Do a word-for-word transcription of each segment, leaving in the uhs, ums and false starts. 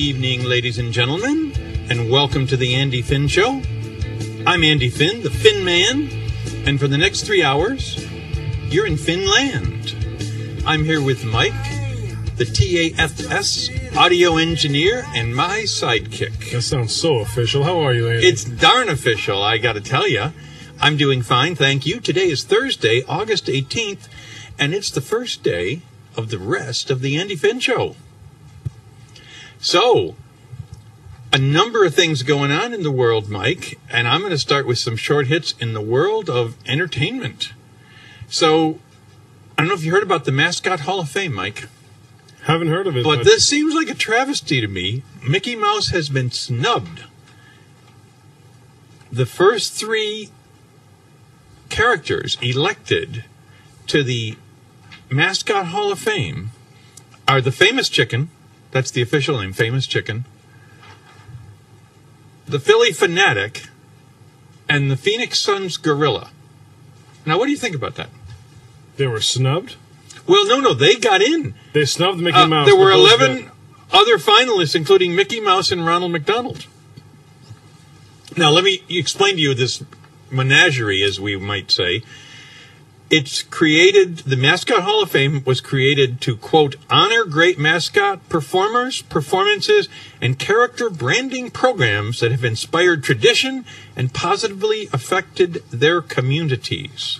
evening, ladies and gentlemen, and welcome to the Andy Finn Show. I'm Andy Finn, the Finn Man, and for the next three hours, you're in Finland. I'm here with Mike, the T A F S audio engineer, and my sidekick. That sounds so official. How are you, Andy? It's darn official, I gotta tell you. I'm doing fine, thank you. Today is Thursday, August eighteenth, and it's the first day of the rest of the Andy Finn Show. So, a number of things going on in the world, Mike, and I'm going to start with some short hits in the world of entertainment. So, I don't know if you heard about the Mascot Hall of Fame, Mike. Haven't heard of it. But, but this seems like a travesty to me. Mickey Mouse has been snubbed. The first three characters elected to the Mascot Hall of Fame are the Famous Chicken. That's the official name, Famous Chicken. The Philly Fanatic, and the Phoenix Suns Gorilla. Now, what do you think about that? They were snubbed? Well, no, no, they got in. They snubbed Mickey Uh, Mouse. there were but those eleven got- other finalists, including Mickey Mouse and Ronald McDonald. Now, let me explain to you this menagerie, as we might say. It's created, the Mascot Hall of Fame was created to, quote, honor great mascot performers, performances, and character branding programs that have inspired tradition and positively affected their communities.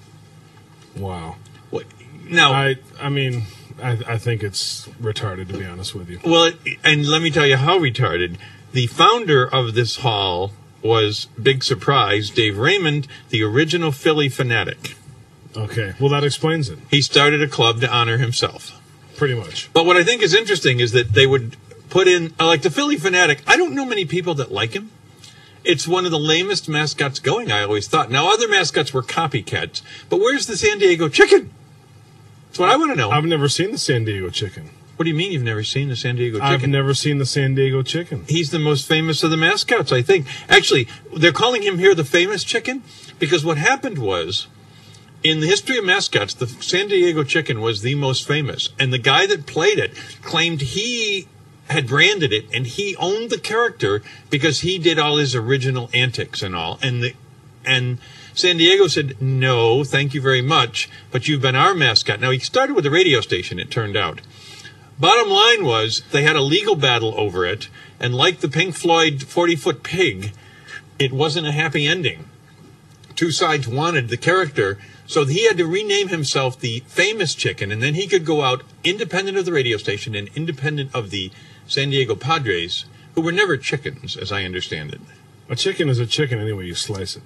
Wow. What- Now, I I mean, I, I think it's retarded, to be honest with you. well, it- and let me tell you how retarded. The founder of this hall was, big surprise, Dave Raymond, the original Philly Fanatic. Okay. Well, that explains it, He started a club to honor himself. pretty much. But what I think is interesting is that they would put in, uh, like the Philly Fanatic, I don't know many people that like him. It's one of the lamest mascots going, I always thought. Now, other mascots were copycats, but where's the San Diego Chicken? That's what I want to know. I've never seen the San Diego Chicken. What do you mean you've never seen the San Diego Chicken? I've never seen the San Diego Chicken. He's the most famous of the mascots, I think. Actually, they're calling him here the Famous Chicken because what happened was, in the history of mascots, the San Diego Chicken was the most famous. And the guy that played it claimed he had branded it and he owned the character because he did all his original antics and all. And the, and San Diego said, no, thank you very much, but you've been our mascot. Now, he started with a radio station, it turned out. Bottom line was, they had a legal battle over it, and like the Pink Floyd forty-foot pig, it wasn't a happy ending. Two sides wanted the character, so he had to rename himself the Famous Chicken, and then he could go out independent of the radio station and independent of the San Diego Padres, who were never chickens, as I understand it. A chicken is a chicken any way you slice it.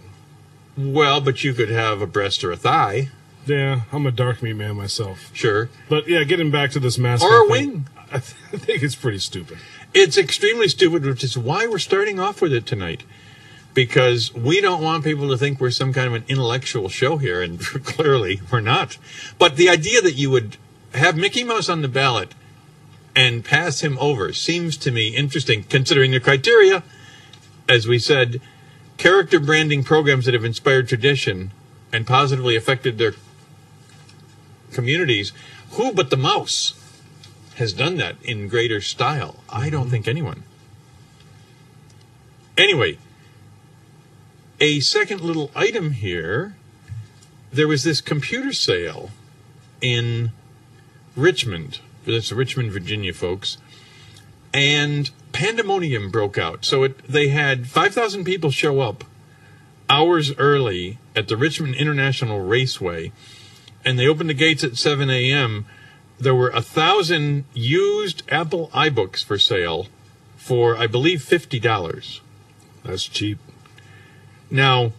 Well, but you could have a breast or a thigh, Yeah, I'm a dark meat man myself. sure. But yeah, getting back to this mascot Or a thing, wing. I, th- I think it's pretty stupid. It's extremely stupid, which is why we're starting off with it tonight. Because we don't want people to think we're some kind of an intellectual show here, and clearly we're not. But the idea that you would have Mickey Mouse on the ballot and pass him over seems to me interesting, considering the criteria. As we said, character branding programs that have inspired tradition and positively affected their communities. Who but the mouse has done that in greater style? I don't think anyone. Anyway, a second little item here. There was this computer sale in Richmond. That's Richmond, Virginia, folks. And pandemonium broke out. So it, they had five thousand people show up hours early at the Richmond International Raceway. And they opened the gates at seven a.m. There were one thousand used Apple iBooks for sale for, I believe, fifty dollars. That's cheap. Now,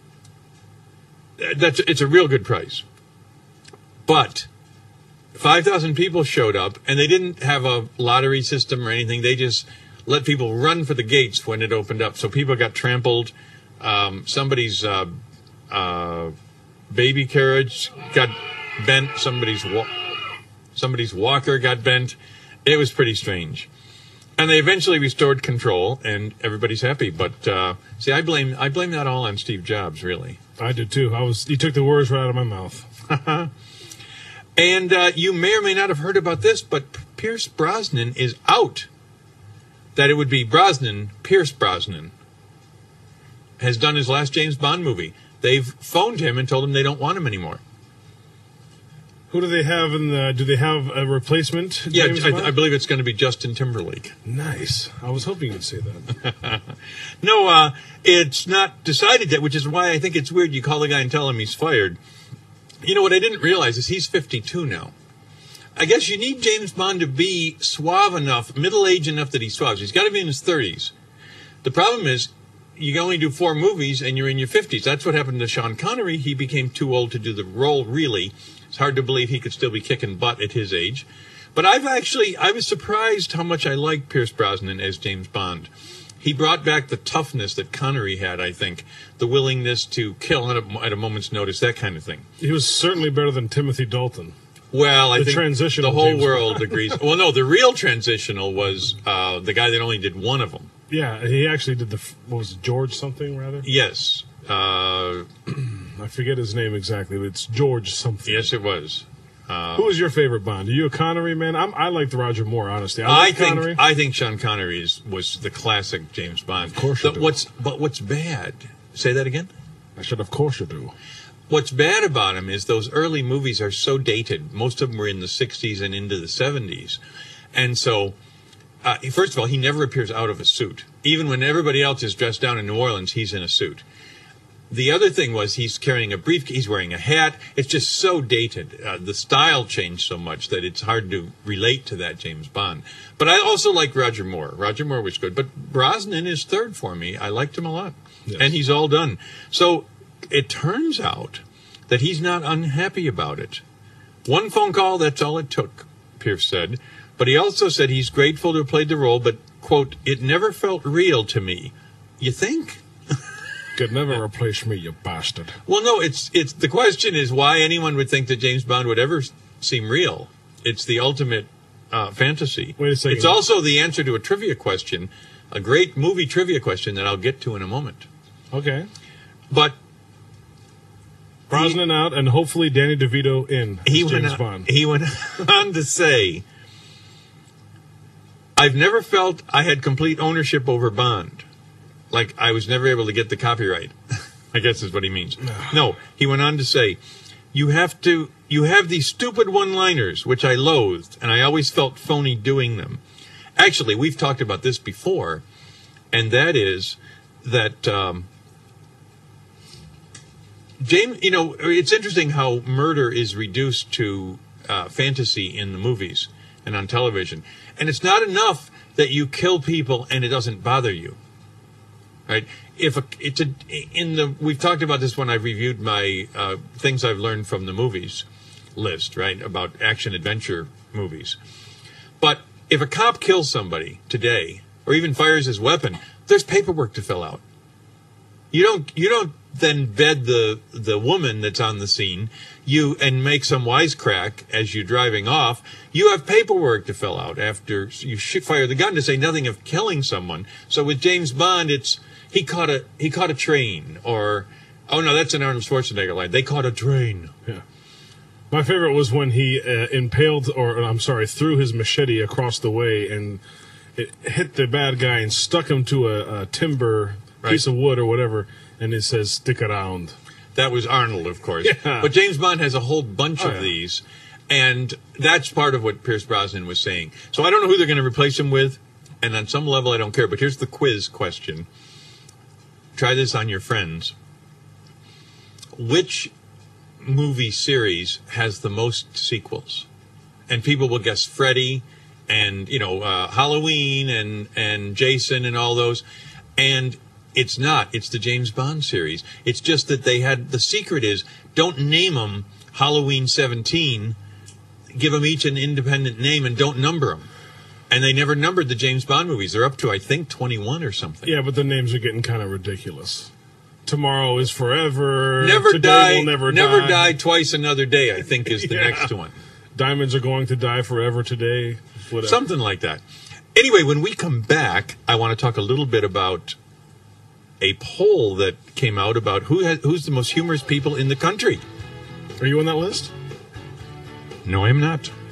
that's it's a real good price. But five thousand people showed up, and they didn't have a lottery system or anything. They just let people run for the gates when it opened up. So people got trampled. Um, somebody's uh, uh, baby carriage got bent. Somebody's wa- somebody's walker got bent. It was pretty strange. And they eventually restored control, and everybody's happy. But uh, see, I blame I blame that all on Steve Jobs, really. I did too. I was. He took the words right out of my mouth. And uh, you may or may not have heard about this, but Pierce Brosnan is out that it would be Brosnan, Pierce Brosnan, has done his last James Bond movie. They've phoned him and told him they don't want him anymore. Who do they have in the? Do they have a replacement? Yeah, James I, Bond? I believe it's going to be Justin Timberlake. Nice. I was hoping you'd say that. No, uh, it's not decided yet, which is why I think it's weird you call the guy and tell him he's fired. You know, what I didn't realize is he's fifty-two now. I guess you need James Bond to be suave enough, middle-aged enough that he's suave. He's got to be in his thirties. The problem is, you can only do four movies and you're in your fifties. That's what happened to Sean Connery. He became too old to do the role, really. It's hard to believe he could still be kicking butt at his age. But I've actually, I was surprised how much I liked Pierce Brosnan as James Bond. He brought back the toughness that Connery had, I think. The willingness to kill at a, at a moment's notice, that kind of thing. He was certainly better than Timothy Dalton. Well, I The think transitional the whole James world Bond. agrees. Well, no, the real transitional was uh, the guy that only did one of them. Yeah, he actually did the, f- what was it, George something, rather? Yes. Uh, I forget his name exactly, but it's George something. yes, it was. Uh, Who was your favorite Bond? Are you a Connery man? I'm, I liked Roger Moore, honestly. I, I like think Connery. I think Sean Connery is, was the classic James Bond. Of course you do. What's but what's bad? Say that again. I should, of course you do. What's bad about him is those early movies are so dated. Most of them were in the sixties and into the seventies, and so uh, first of all, he never appears out of a suit. Even when everybody else is dressed down in New Orleans, he's in a suit. The other thing was he's carrying a briefcase, he's wearing a hat. It's just so dated. Uh, the style changed so much that it's hard to relate to that James Bond. But I also like Roger Moore. Roger Moore was good. But Brosnan is third for me. I liked him a lot. Yes. And he's all done. So it turns out that he's not unhappy about it. One phone call, that's all it took, Pierce said. But he also said he's grateful to have played the role, but, quote, it never felt real to me. You think? Could never replace me, you bastard. Well, no, it's it's the question is why anyone would think that James Bond would ever s- seem real. It's the ultimate uh, fantasy. Wait a second. It's also the answer to a trivia question, a great movie trivia question that I'll get to in a moment. Okay. But Brosnan out, and hopefully Danny DeVito in as he went James on, Bond. he went on to say, "I've never felt I had complete ownership over Bond. Like I was never able to get the copyright." I guess is what he means. No, he went on to say, "You have to, you have these stupid one-liners, which I loathed, and I always felt phony doing them." Actually, we've talked about this before, and that is that um, James. You know, it's interesting how murder is reduced to uh, fantasy in the movies and on television, and it's not enough that you kill people and it doesn't bother you. Right? If a, it's a in the we've talked about this when I've reviewed my uh, things I've learned from the movies list, right? About action adventure movies. But if a cop kills somebody today, or even fires his weapon, there's paperwork to fill out. You don't you don't then bed the the woman that's on the scene, you and make some wisecrack as you're driving off. You have paperwork to fill out after you shoot, fire the gun, to say nothing of killing someone. So with James Bond, it's he caught a he caught a train, or oh no, that's an Arnold Schwarzenegger line. They caught a train. Yeah. My favorite was when he uh, impaled, or I'm sorry, threw his machete across the way and it hit the bad guy and stuck him to a, a timber Right. piece of wood or whatever, and it says "stick around." That was Arnold, of course. Yeah. But James Bond has a whole bunch Oh, of yeah. these, and that's part of what Pierce Brosnan was saying. So I don't know who they're going to replace him with, and on some level I don't care. But here's the quiz question. Try this on your friends. Which movie series has the most sequels? And people will guess Freddy and, you know, uh, Halloween and, and Jason and all those. And it's not. It's the James Bond series. It's just that they had, the secret is, don't name them Halloween seventeen. Give them each an independent name and don't number them. And they never numbered the James Bond movies. They're up to, I think, twenty-one or something. Yeah, but the names are getting kind of ridiculous. Tomorrow is forever. Never Today die, will never, never die. die twice another day, I think is the Yeah. next one. Diamonds are going to die forever today. Whatever. Something like that. Anyway, when we come back, I want to talk a little bit about a poll that came out about who has, who's the most humorous people in the country. Are you on that list? No, I'm not.